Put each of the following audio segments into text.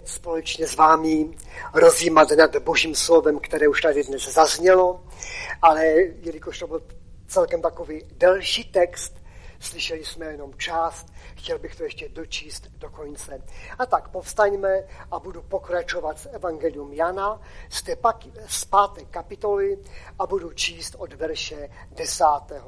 společně s vámi rozjímat nad Božím slovem, které už tady dnes zaznělo, ale jelikož to byl celkem takový delší text, slyšeli jsme jenom část, chtěl bych to ještě dočíst do konce. A tak povstaňme a budu pokračovat s Evangelium Jana z 5. kapitoly a budu číst od verše 10.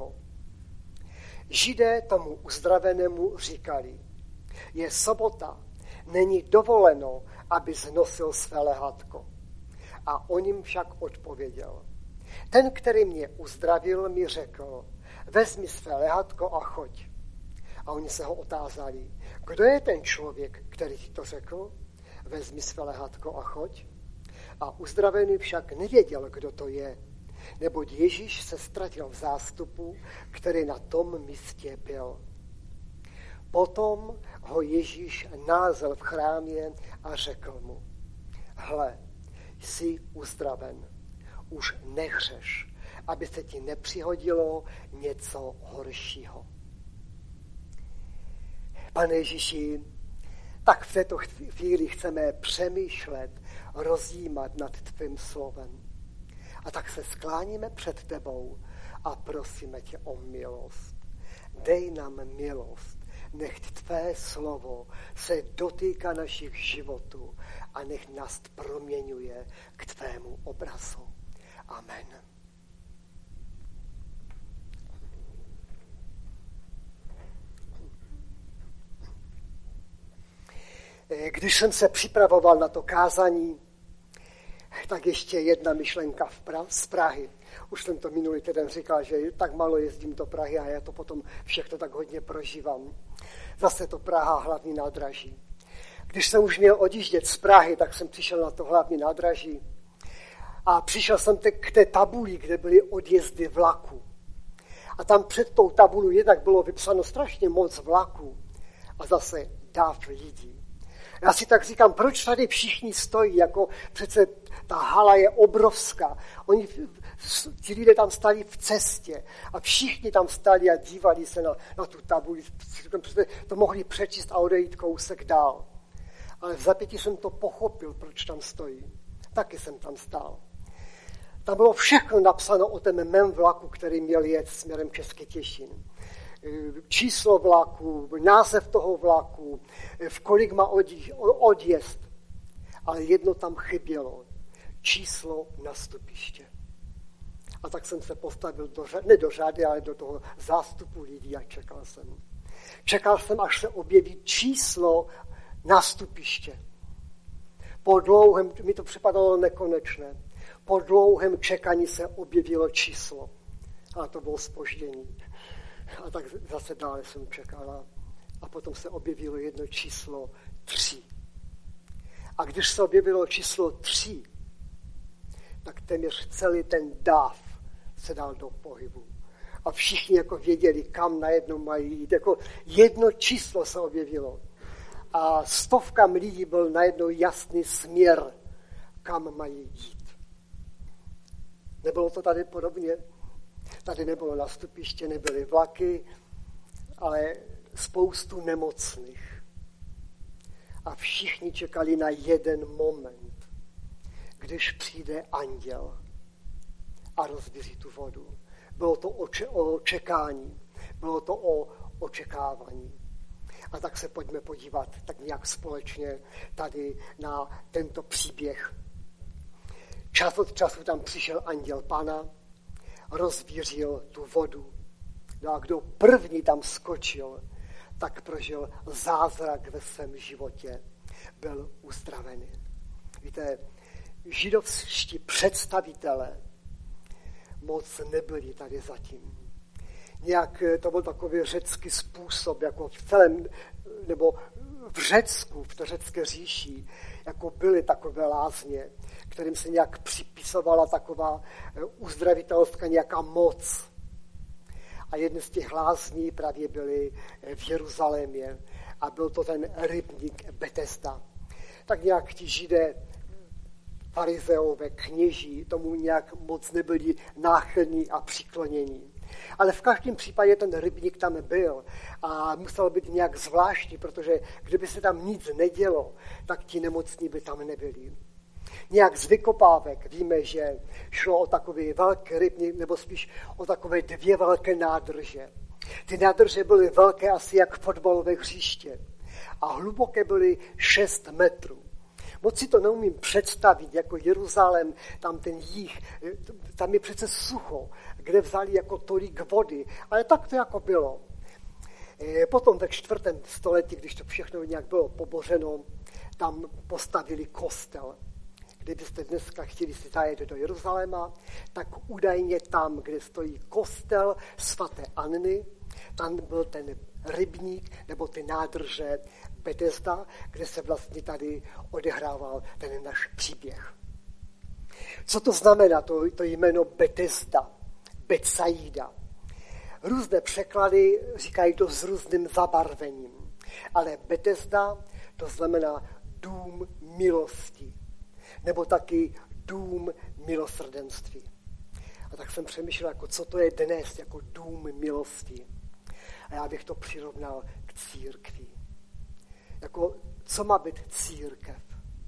Židé tomu uzdravenému říkali, je sobota, není dovoleno, aby znosil své lehátko. A on jim však odpověděl, ten, který mě uzdravil, mi řekl, vezmi své lehátko a choď. A oni se ho otázali, kdo je ten člověk, který ti to řekl? Vezmi své lehátko a choď. A uzdravený však nevěděl, kdo to je, neboť Ježíš se ztratil v zástupu, který na tom místě byl. Potom ho Ježíš nalezl v chrámě a řekl mu, hle, jsi uzdraven, už nehřeš, aby se ti nepřihodilo něco horšího. Pane Ježíši, tak v této chvíli chceme přemýšlet, rozjímat nad tvým slovem. A tak se skláníme před tebou a prosíme tě o milost. Dej nám milost, nech tvé slovo se dotýká našich životů a nech nás proměňuje k tvému obrazu. Amen. Když jsem se připravoval na to kázání, tak ještě jedna myšlenka z Prahy. Už jsem to minulý týden říkal, že tak málo jezdím do Prahy a já to potom všechno tak hodně prožívám. Zase to Praha, hlavní nádraží. Když jsem už měl odjíždět z Prahy, tak jsem přišel na to hlavní nádraží a přišel jsem k té tabuli, kde byly odjezdy vlaků. A tam před tou tabulou jednak bylo vypsáno strašně moc vlaků a zase dáv lidí. Já si tak říkám, proč tady všichni stojí, jako přece ta hala je obrovská. Ti lidé tam stali v cestě a všichni tam stali a dívali se na tu tabuli. To mohli přečíst a odejít kousek dál. Ale v zapětí jsem to pochopil, proč tam stojí. Taky jsem tam stál. Tam bylo všechno napsáno o tom mém vlaku, který měl jet směrem Český Těšín. Číslo vlaku, název toho vlaku, v kolik má odjezd. Ale jedno tam chybělo. Číslo nastupiště. A tak jsem se postavil ne do řady, ale do toho zástupu lidí a čekal jsem. Čekal jsem, až se objeví číslo nastupiště. Po dlouhém, mi to připadalo nekonečné, po dlouhém čekání se objevilo číslo. Ale to bylo zpoždění. A tak zase dále jsem čekala. A potom se objevilo jedno číslo 3. A když se objevilo číslo 3, tak téměř celý ten dáv se dal do pohybu. A všichni jako věděli, kam najednou mají jít. Jako jedno číslo se objevilo. A stovkám lidí byl najednou jasný směr, kam mají jít. Nebylo to tady podobně? Tady nebylo nastupiště, nebyly vlaky, ale spoustu nemocných. A všichni čekali na jeden moment, když přijde anděl a rozvíří tu vodu. Bylo to o čekání, bylo to o očekávání. A tak se pojďme podívat tak nějak společně tady na tento příběh. Čas od času tam přišel anděl Pana, rozvířil tu vodu. No a kdo první tam skočil, tak prožil zázrak ve svém životě. Byl uzdravený. Víte, židovští představitelé moc nebyli tady zatím. Nějak to byl takový řecký způsob, jako v celém, nebo v Řecku, v té řecké říši, jako byly takové lázně, kterým se nějak připisovala taková uzdravitelská nějaká moc. A jedny z těch lázní právě byly v Jeruzalémě a byl to ten rybník Betesda. Tak nějak ti Židé, farizeové, kněží tomu nějak moc nebyli náchylní a přiklonění. Ale v každém případě ten rybník tam byl a musel být nějak zvláštní, protože kdyby se tam nic nedělo, tak ti nemocní by tam nebyli. Nějak z vykopávek víme, že šlo o takový velký rybník, nebo spíš o takové 2 velké nádrže. Ty nádrže byly velké asi jak fotbalové hřiště a hluboké byly 6 metrů. Moc si to neumím představit, jako Jeruzalém, tam ten jih, tam je přece sucho, kde vzali jako tolik vody, ale tak to jako bylo. Potom ve 4. století, když to všechno nějak bylo pobořeno, tam postavili kostel. Kdybyste dneska chtěli si zajet do Jeruzaléma, tak údajně tam, kde stojí kostel svaté Anny, tam byl ten rybník nebo ty nádrže Betesda, kde se vlastně tady odehrával ten náš příběh. Co to znamená, to jméno Betesda, Betsaida? Různé překlady říkají to s různým zabarvením, ale Betesda to znamená dům milosti, nebo taky dům milosrdenství. A tak jsem přemýšlel, jako co to je dnes, jako dům milosti. A já bych to přirovnal k církvi. Jako, co má být církev?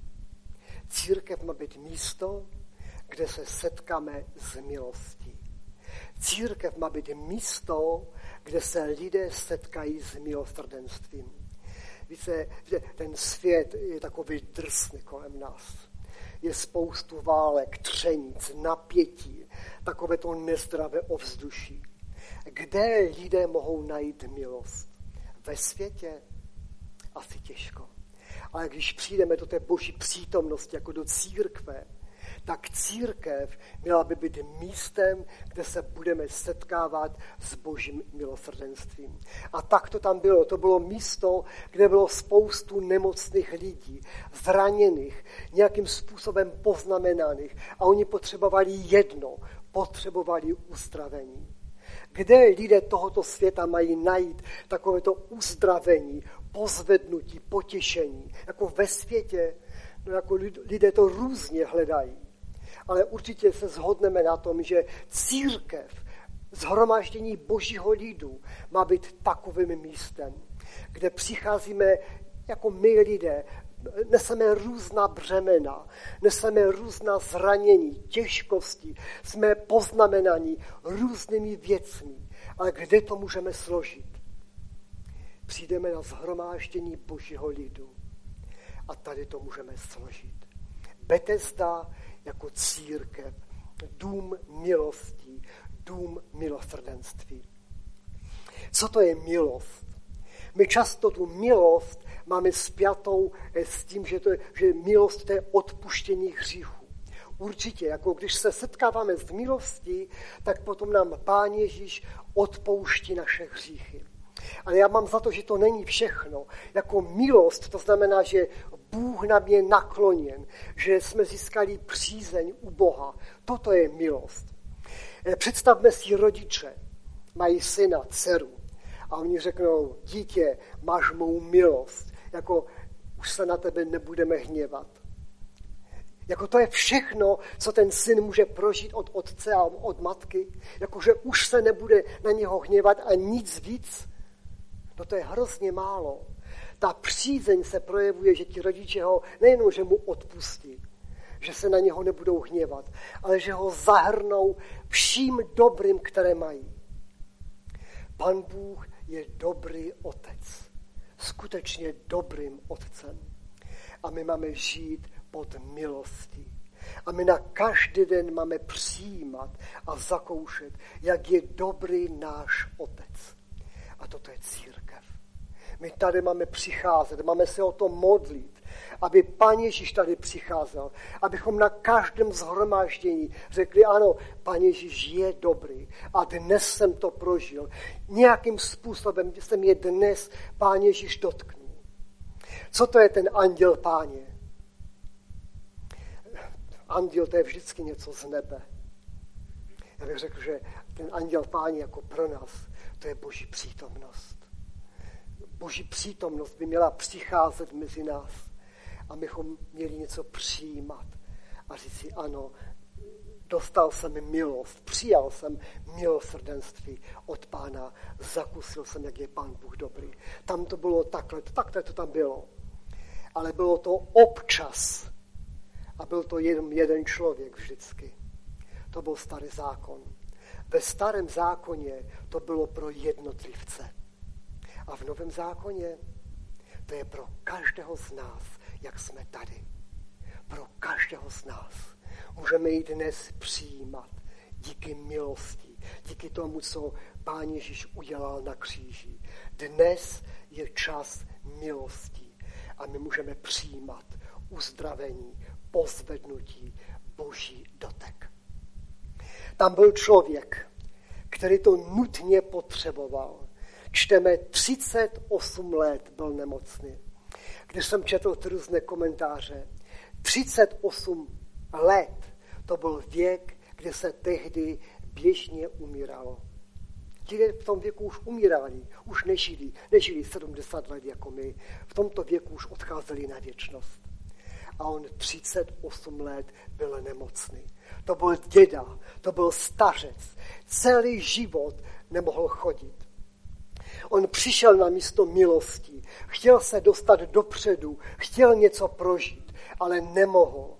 Církev má být místo, kde se setkáme s milostí. Církev má být místo, kde se lidé setkají s milosrdenstvím. Víte, ten svět je takový drsný kolem nás. Je spoustu válek, třenic, napětí, takové to nezdravé ovzduší. Kde lidé mohou najít milost? Ve světě? Asi těžko. Ale když přijdeme do té boží přítomnosti, jako do církve, tak církev měla by být místem, kde se budeme setkávat s božím milosrdenstvím. A tak to tam bylo. To bylo místo, kde bylo spoustu nemocných lidí, zraněných, nějakým způsobem poznamenaných. A oni potřebovali jedno, potřebovali uzdravení. Kde lidé tohoto světa mají najít takovéto uzdravení, pozvednutí, potěšení? Jako ve světě, no jako lidé to různě hledají. Ale určitě se shodneme na tom, že církev, shromáždění božího lidu, má být takovým místem, kde přicházíme jako my lidé, neseme různá břemena, neseme různá zranění, těžkosti, jsme poznamenaní různými věcmi, ale kde to můžeme složit? Přijdeme na shromáždění božího lidu a tady to můžeme složit. Betesda jako církev, dům milostí, dům milosrdenství. Co to je milost? My často tu milost máme spjatou s tím, že milost to je odpuštění hříchů. Určitě, jako když se setkáváme s milostí, tak potom nám Pán Ježíš odpouští naše hříchy. Ale já mám za to, že to není všechno. Jako milost, to znamená, že Bůh nám je nakloněn, že jsme získali přízeň u Boha. Toto je milost. Představme si rodiče, mají syna, dceru a oni řeknou, dítě, máš mou milost, jako už se na tebe nebudeme hněvat. Jako to je všechno, co ten syn může prožít od otce a od matky, jakože už se nebude na něho hněvat a nic víc. No to je hrozně málo. Ta přízeň se projevuje, že ti rodiče ho nejenom, že mu odpustí, že se na něho nebudou hněvat, ale že ho zahrnou vším dobrým, které mají. Pan Bůh je dobrý otec, skutečně dobrým otcem. A my máme žít pod milostí. A my na každý den máme přijímat a zakoušet, jak je dobrý náš otec. A toto je církev. My tady máme přicházet, máme se o to modlit, aby Pán Ježíš tady přicházel, abychom na každém shromáždění řekli, ano, Pán Ježíš je dobrý a dnes jsem to prožil. Nějakým způsobem jsem je dnes Pán Ježíš dotknul. Co to je ten anděl Páně? Anděl to je vždycky něco z nebe. Já bych řekl, že ten anděl Páně jako pro nás, to je Boží přítomnost. Boží přítomnost by měla přicházet mezi nás, abychom měli něco přijímat a říct si, ano, dostal jsem milost, přijal jsem milosrdenství od Pána, zakusil jsem, jak je Pán Bůh dobrý. Tam to bylo takhle to tam bylo. Ale bylo to občas. A byl to jenom jeden člověk vždycky. To byl starý zákon. Ve starém zákoně to bylo pro jednotlivce. A v novém zákoně to je pro každého z nás, jak jsme tady. Pro každého z nás. Můžeme ji dnes přijímat díky milosti, díky tomu, co Pán Ježíš udělal na kříži. Dnes je čas milosti a my můžeme přijímat uzdravení, pozvednutí, Boží dotek. Tam byl člověk, který to nutně potřeboval. Čteme, 38 let byl nemocný. Když jsem četl ty různé komentáře, 38 let to byl věk, kde se tehdy běžně umíralo. Ti lidé v tom věku už umírali, už nežili 70 let jako my. V tomto věku už odcházeli na věčnost. A on 38 let byl nemocný. To byl děda, to byl stařec. Celý život nemohl chodit. On přišel na místo milosti, chtěl se dostat dopředu, chtěl něco prožít, ale nemohl.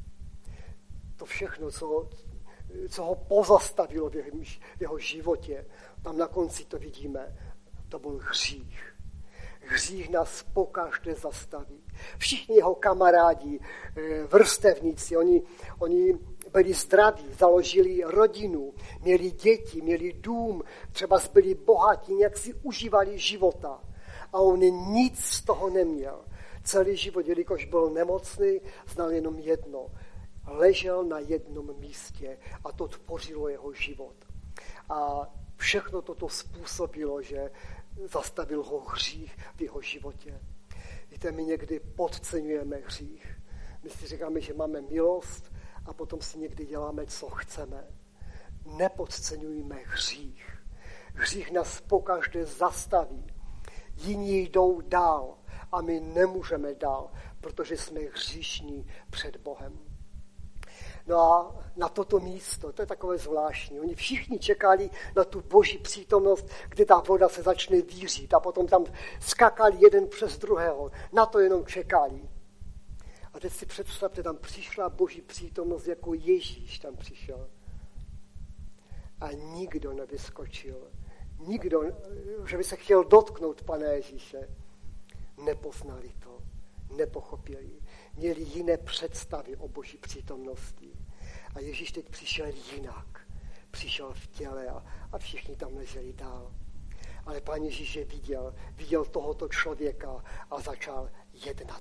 To všechno, co ho pozastavilo v jeho životě, tam na konci to vidíme, to byl hřích. Hřích nás pokaždé zastaví. Všichni jeho kamarádi, vrstevníci, oni byli zdraví, založili rodinu, měli děti, měli dům, třeba byli bohatí, nějak si užívali života. A on nic z toho neměl. Celý život, jelikož byl nemocný, znal jenom jedno. Ležel na jednom místě a to tvořilo jeho život. A všechno toto způsobilo, že zastavil ho hřích v jeho životě. Víte, my někdy podceňujeme hřích. My si říkáme, že máme milost a potom si někdy děláme, co chceme. Nepodceňujme hřích. Hřích nás pokaždé zastaví. Jiní jdou dál a my nemůžeme dál, protože jsme hříšní před Bohem. No a na toto místo, to je takové zvláštní. Oni všichni čekali na tu Boží přítomnost, kde ta voda se začne vířit a potom tam skakali jeden přes druhého. Na to jenom čekali. A teď si představte, tam přišla Boží přítomnost, jako Ježíš tam přišel. A nikdo nevyskočil. Nikdo, že by se chtěl dotknout Pana Ježíše. Nepoznali to, nepochopili. Měli jiné představy o Boží přítomnosti. A Ježíš teď přišel jinak. Přišel v těle a všichni tam leželi dál. Ale Pán Ježíš je viděl tohoto člověka a začal jednat.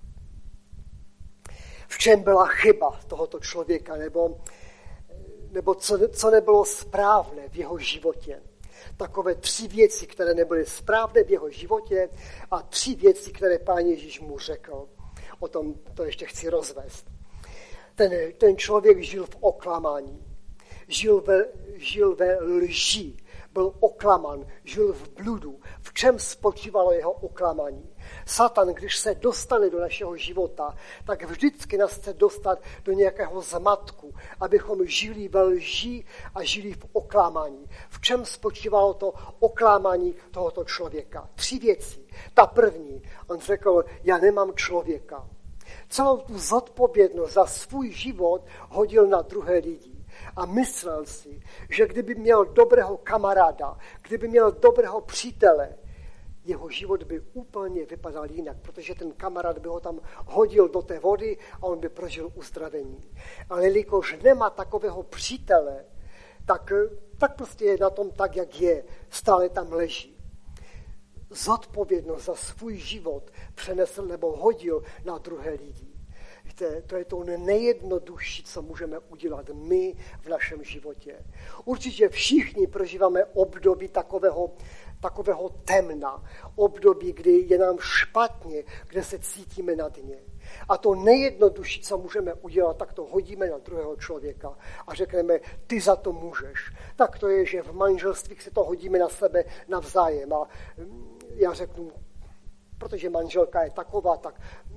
V čem byla chyba tohoto člověka, nebo co nebylo správné v jeho životě? Takové 3 věci, které nebyly správné v jeho životě a 3 věci, které Pán Ježíš mu řekl. O tom to ještě chci rozvést. Ten člověk žil v oklamání, žil ve lži, byl oklaman, žil v bludu. V čem spočívalo jeho oklamání? Satan, když se dostane do našeho života, tak vždycky nás chce dostat do nějakého zmatku, abychom žili ve lži a žili v oklamání. V čem spočívalo to oklamání tohoto člověka? 3 věci. Ta první, on řekl, já nemám člověka. Celou tu zodpovědnost za svůj život hodil na druhé lidi. A myslel si, že kdyby měl dobrého kamaráda, kdyby měl dobrého přítele, jeho život by úplně vypadal jinak, protože ten kamarád by ho tam hodil do té vody a on by prožil uzdravení. Ale jelikož nemá takového přítele, tak prostě je na tom tak, jak je. Stále tam leží. Zodpovědnost za svůj život přenesl nebo hodil na druhé lidi. Víte, to je to nejjednodušší, co můžeme udělat my v našem životě. Určitě všichni prožíváme období takového temna, období, kdy je nám špatně, kde se cítíme na dně. A to nejjednodušší, co můžeme udělat, tak to hodíme na druhého člověka a řekneme, ty za to můžeš. Tak to je, že v manželstvích se to hodíme na sebe navzájem. A já řeknu, protože manželka je taková, tak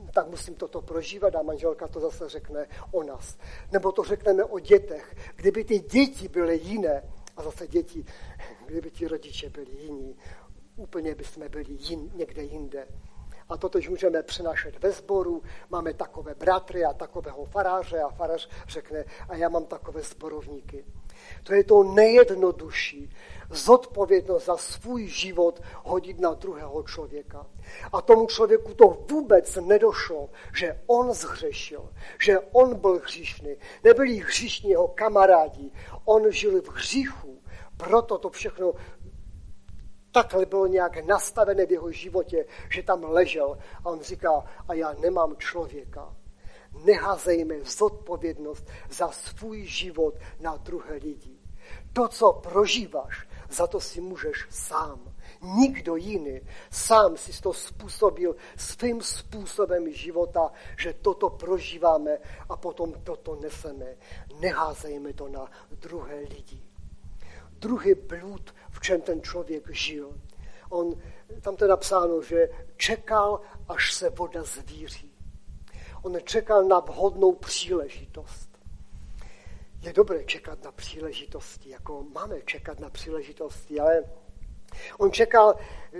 tak musím toto prožívat a manželka to zase řekne o nás. Nebo to řekneme o dětech. Kdyby ty děti byly jiné, a zase děti, kdyby ti rodiče byli jiní, úplně bychom byli někde jinde. A totež můžeme přenášet ve sboru, máme takové bratry a takového faráře a farář řekne, a já mám takové sborovníky. To je to nejjednodušší, zodpovědnost za svůj život hodit na druhého člověka. A tomu člověku to vůbec nedošlo, že on zhřešil, že on byl hříšný. Nebyli hříšní jeho kamarádi, on žil v hříchu, proto to všechno takhle bylo nějak nastavené v jeho životě, že tam ležel. A on říká, a já nemám člověka. Neházejme zodpovědnost za svůj život na druhé lidi. To, co prožíváš, za to si můžeš sám. Nikdo jiný. Sám si to způsobil svým způsobem života, že toto prožíváme a potom toto neseme. Neházejme to na druhé lidi. Druhý blud, v čem ten člověk žil. Tam to je napsáno, že čekal, až se voda zvíří. On čekal na vhodnou příležitost. Je dobré čekat na příležitosti, jako máme čekat na příležitosti, ale on čekal,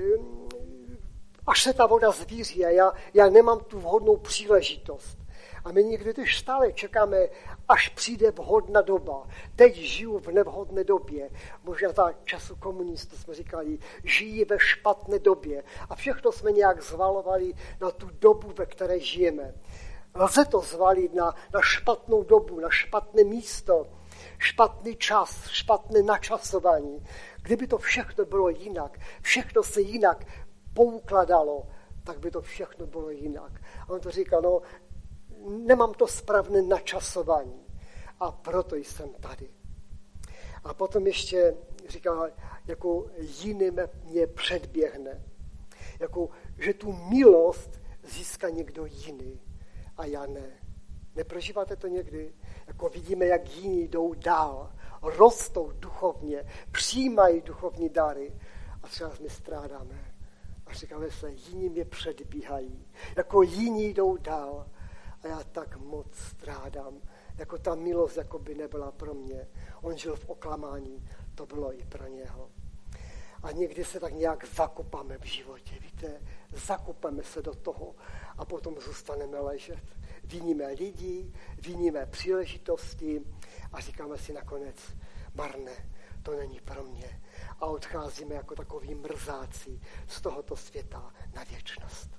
až se ta voda zvíří a já nemám tu vhodnou příležitost. A my někdy teď stále čekáme, až přijde vhodná doba. Teď žiju v nevhodné době. Možná za času komunistů jsme říkali, žijí ve špatné době. A všechno jsme nějak zvalovali na tu dobu, ve které žijeme. Lze to zvalit na špatnou dobu, na špatné místo, špatný čas, špatné načasování. Kdyby to všechno bylo jinak, všechno se jinak poukladalo, tak by to všechno bylo jinak. A on to říkal, nemám to správné načasování a proto jsem tady. A potom ještě říkal, jako jiný mě předběhne. Jako, že tu milost získá někdo jiný a já ne. Neprožíváte to někdy? Jako vidíme, jak jiní jdou dál, rostou duchovně, přijímají duchovní dary a třeba my strádáme. A říkáme se, jiní mě předbíhají. Jako jiní jdou dál. A já tak moc strádám, jako ta milost jako by nebyla pro mě. On žil v oklamání, to bylo i pro něho. A někdy se tak nějak zakopáme v životě, víte, zakopáme se do toho a potom zůstaneme ležet. Viníme lidi, viníme příležitosti a říkáme si nakonec, marné, to není pro mě. A odcházíme jako takoví mrzáci z tohoto světa na věčnost.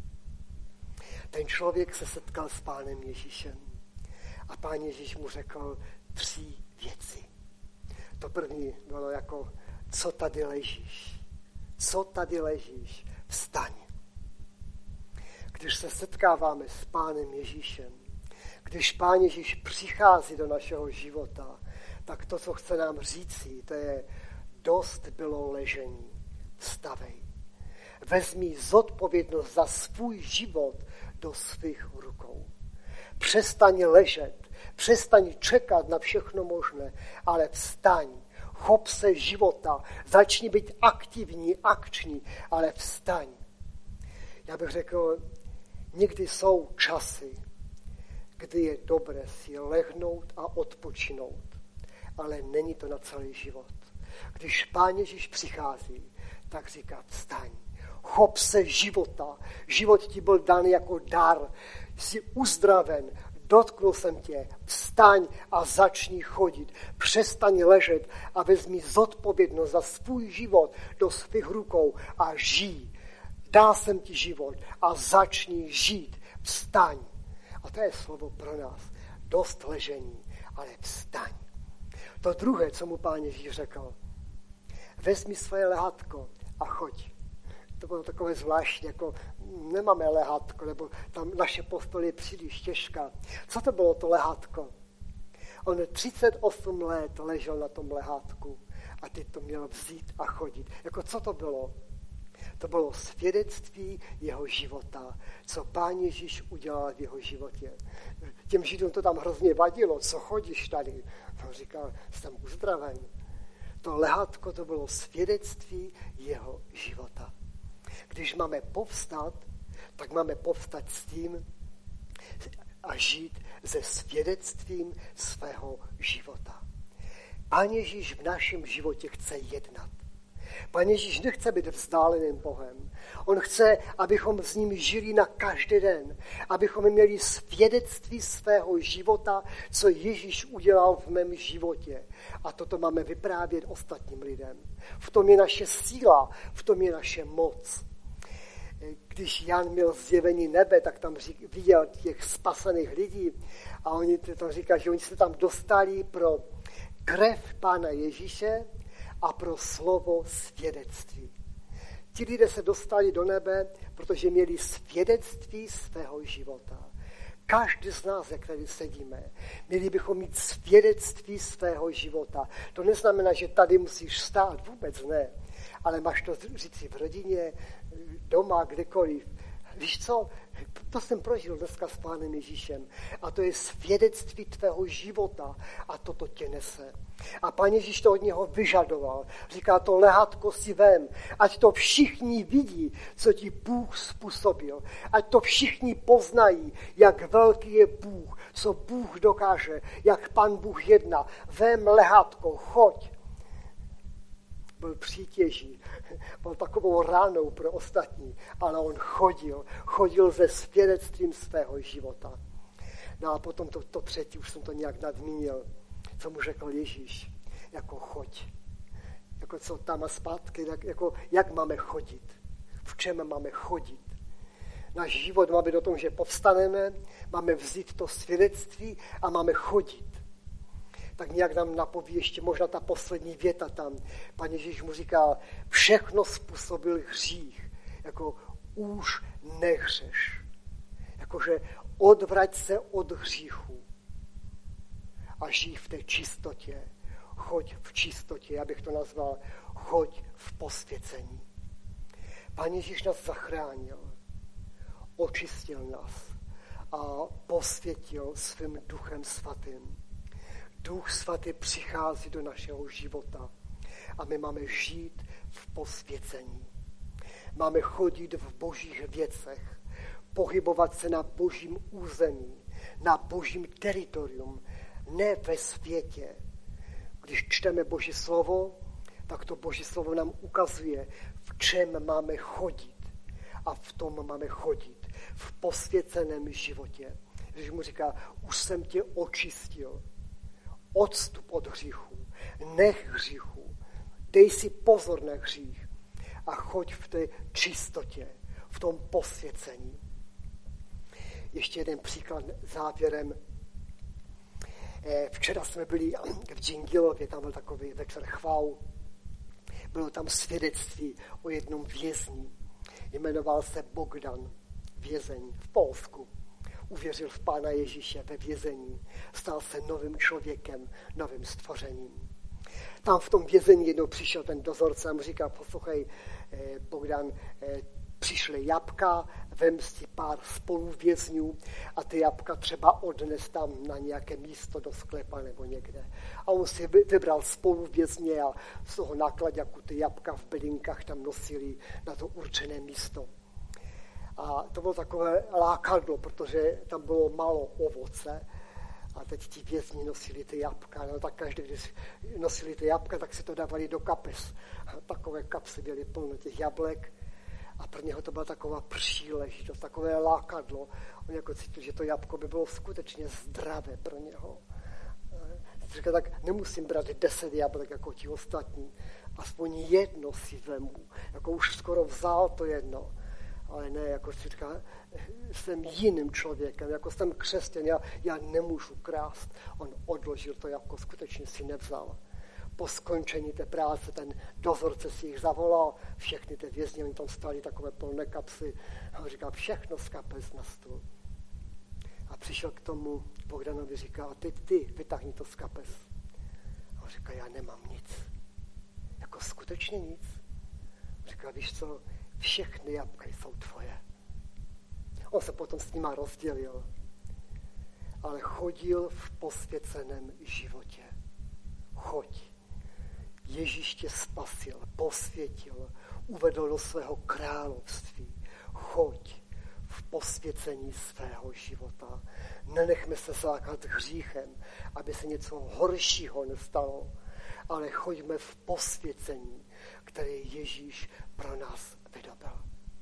Ten člověk se setkal s Pánem Ježíšem a Pán Ježíš mu řekl 3 věci. To první bylo jako, co tady ležíš? Co tady ležíš? Vstaň. Když se setkáváme s Pánem Ježíšem, když Pán Ježíš přichází do našeho života, tak to, co chce nám říci, to je dost bylo ležení. Vstavej. Vezmi zodpovědnost za svůj život do svých rukou. Přestaň ležet, přestaň čekat na všechno možné, ale vstaň, chop se života, začni být aktivní, akční, ale vstaň. Já bych řekl, někdy jsou časy, kdy je dobré si lehnout a odpočinout, ale není to na celý život. Když Pán Ježíš přichází, tak říká vstaň. Chop se života. Život ti byl dán jako dar. Jsi uzdraven. Dotknul jsem tě. Vstaň a začni chodit. Přestaň ležet a vezmi zodpovědnost za svůj život do svých rukou a žij. Dal jsem ti život a začni žít. Vstaň. A to je slovo pro nás. Dost ležení, ale vstaň. To druhé, co mu Pán Ježíš řekl. Vezmi svoje lehátko a choď. To bylo takové zvláštní, jako nemáme lehátko, nebo tam naše postoj je příliš těžká. Co to bylo to lehátko? On 38 let ležel na tom lehátku a teď to měl vzít a chodit. Jako co to bylo? To bylo svědectví jeho života, co Pán Ježíš udělal v jeho životě. Těm Židům to tam hrozně vadilo, co chodíš tady? On říkal, jsem uzdraven. To lehátko to bylo svědectví jeho života. Když máme povstat, tak máme povstat s tím a žít se svědectvím svého života. Pán Ježíš v našem životě chce jednat. Pán Ježíš nechce být vzdáleným Bohem. On chce, abychom s ním žili na každý den, abychom měli svědectví svého života, co Ježíš udělal v mém životě. A toto máme vyprávět ostatním lidem. V tom je naše síla, v tom je naše moc. Když Jan měl zjevení nebe, tak tam viděl těch spasených lidí a oni tam říkají, že oni se tam dostali pro krev Pána Ježíše a pro slovo svědectví. Ti lidé se dostali do nebe, protože měli svědectví svého života. Každý z nás, jak tady sedíme, měli bychom mít svědectví svého života. To neznamená, že tady musíš stát, vůbec ne. Ale máš to říci v rodině, doma, kdekoliv. Víš co? To jsem prožil dneska s Pánem Ježíšem. A to je svědectví tvého života. A toto tě nese. A Pán Ježíš to od něho vyžadoval. Říká, to lehátko si vem. Ať to všichni vidí, co ti Bůh způsobil. Ať to všichni poznají, jak velký je Bůh, co Bůh dokáže, jak Pán Bůh jedná. Vem lehátko, choď. Byl přítěží, byl takovou ránou pro ostatní, ale on chodil se svědectvím svého života. No a potom to třetí, už jsem to nějak nadmínil, co mu řekl Ježíš, jako choď. Jako co tam a zpátky, jak máme chodit, v čem máme chodit. Náš život má být o tom, že povstaneme, máme vzít to svědectví a máme chodit. Tak nějak nám napoví ještě možná ta poslední věta tam. Pán Ježíš mu říká, všechno způsobil hřích, jako už nehřeš. Jakože odvrať se od hříchu a žij v té čistotě. Choď v čistotě, já bych to nazval, choď v posvěcení. Pán Ježíš nás zachránil, očistil nás a posvětil svým Duchem Svatým. Duch Svatý přichází do našeho života a my máme žít v posvěcení. Máme chodit v božích věcech, pohybovat se na božím území, na božím teritorium, ne ve světě. Když čteme Boží slovo, tak to Boží slovo nám ukazuje, v čem máme chodit. A v tom máme chodit, v posvěceném životě. Když mu říká, už jsem tě očistil, odstup od hříchu, nech hříchu, dej si pozor na hřích a choď v té čistotě, v tom posvěcení. Ještě jeden příklad závěrem. Včera jsme byli v Džingilově, tam byl takový večer chvál. Bylo tam svědectví o jednom vězni. Jmenoval se Bogdan, vězeň v Polsku. Uvěřil v Pána Ježíše ve vězení. Stal se novým člověkem, novým stvořením. Tam v tom vězení jednou přišel ten dozorce a mu říkal, poslouchej, Bogdan, přišly jabka, vem si pár spoluvězňů a ty jabka třeba odnes tam na nějaké místo do sklepa nebo někde. A on si vybral spoluvězně a z toho náklaďaku ty jabka v bylinkách tam nosili na to určené místo. A to bylo takové lákadlo, protože tam bylo málo ovoce a teď ti vězni nosili ty jabka. No tak každý, když nosili ty jabka, tak si to dávali do kapes. A takové kapsy byly plné těch jablek. A pro něho to byla taková příležitost, takové lákadlo. On jako cítil, že to jabko by bylo skutečně zdravé pro něho. Říká, tak nemusím brát 10 jablek jako ti ostatní. Aspoň jedno si vemu. Jako už skoro vzal to jedno. Ale ne, jako si říká, jsem jiným člověkem, jako jsem křesťan, já nemůžu krást. On odložil to jabko, skutečně si nevzal. Po skončení té práce ten dozorce si jich zavolal, všechny ty vězni, oni tam stáli takové plné kapsy. A on říkal, všechno z kapes na stůl. A přišel k tomu Bogdanovi, říká, a teď ty vytáhni to z kapes. A on říká, já nemám nic. Jako skutečně nic. On říká, víš co, všechny jabka jsou tvoje. On se potom s nima rozdělil, ale chodil v posvěceném životě. Choď. Ježíš tě spasil, posvětil, uvedl do svého království. Choď posvěcení svého života. Nenechme se zlákat hříchem, aby se něco horšího nestalo, ale choďme v posvěcení, které Ježíš pro nás vydobil.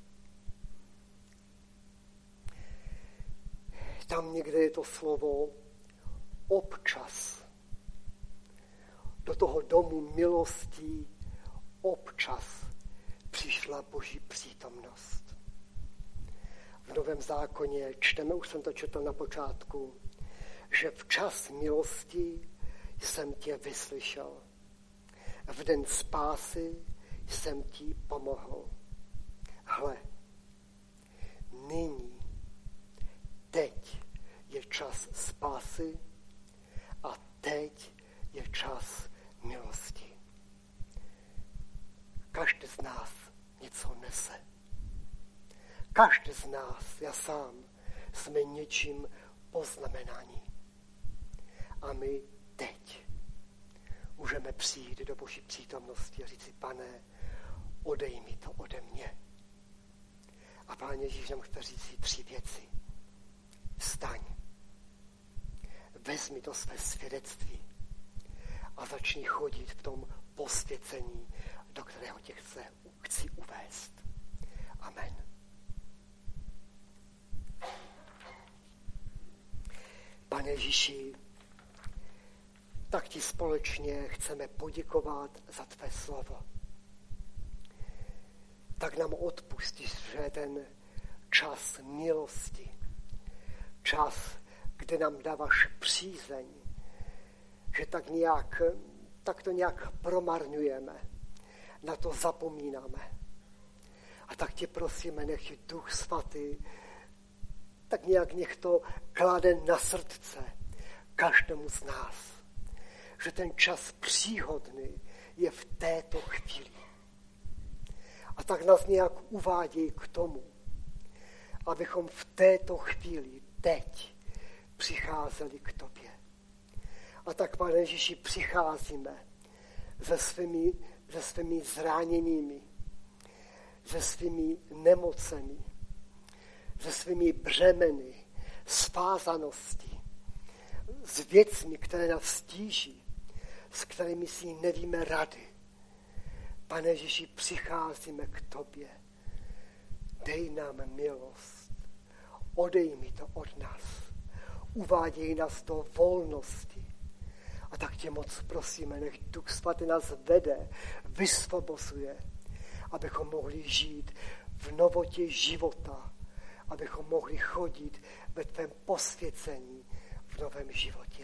Tam někde je to slovo občas. Do toho domu milostí občas přišla Boží přítomnost. V Novém zákoně čteme, už jsem to četl na počátku, že včas milosti jsem tě vyslyšel. V den spásy jsem ti pomohl. Hle, nyní, teď je čas spásy a teď je čas milosti. Každý z nás něco nese. Každý z nás, já sám, jsme něčím poznamenáni. A my teď můžeme přijít do Boží přítomnosti a říct si, Pane, odej mi to ode mě. A Pán Ježíš nám chce říct si 3 věci. Vstaň, vezmi to své svědectví a začni chodit v tom posvěcení, do kterého tě chci uvést. Amen. Pane Ježíši, tak ti společně chceme poděkovat za tvé slovo. Tak nám odpustíš, že ten čas milosti, čas, kde nám dáváš přízeň, že tak to nějak promarňujeme, na to zapomínáme. A tak tě prosíme, nech Duch Svatý tak nějak nech to klade na srdce každému z nás. Že ten čas příhodný je v této chvíli. A tak nás nějak uvádějí k tomu, abychom v této chvíli, teď, přicházeli k tobě. A tak, Pane Ježíši, přicházíme se svými zraněními, se svými nemocemi, se svými břemeny, svázaností, s věcmi, které nás stíží, s kterými si nevíme rady. Pane Ježíši, přicházíme k tobě. Dej nám milost. Odej mi to od nás. Uváděj nás do volnosti. A tak tě moc prosíme, nech Duch Svatý nás vede, vysvobozuje, abychom mohli žít v novotě života, abychom mohli chodit ve tvém posvěcení v novém životě.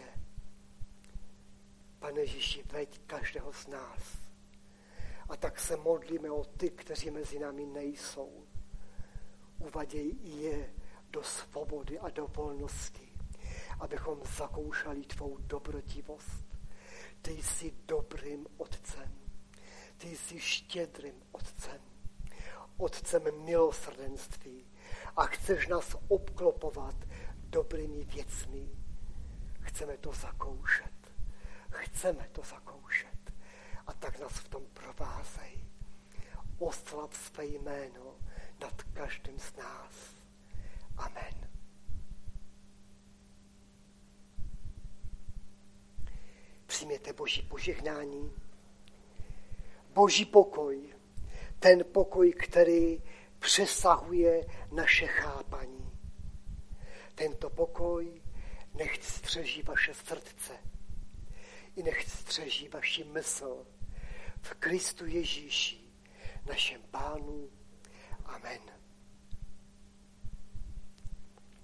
Pane Ježíši, veď každého z nás. A tak se modlíme o ty, kteří mezi námi nejsou. Uvaděj i je do svobody a do volnosti, abychom zakoušeli tvou dobrotivost. Ty jsi dobrým otcem. Ty jsi štědrým otcem. Otcem milosrdenství. A chceš nás obklopovat dobrými věcmi. Chceme to zakoušet. Chceme to zakoušet. A tak nás v tom provázej. Oslav své jméno nad každým z nás. Amen. Přijměte Boží požehnání. Boží pokoj. Ten pokoj, který přesahuje naše chápaní. Tento pokoj nechť střeží vaše srdce i nechť střeží vaši mysl v Kristu Ježíši, našem Pánu. Amen.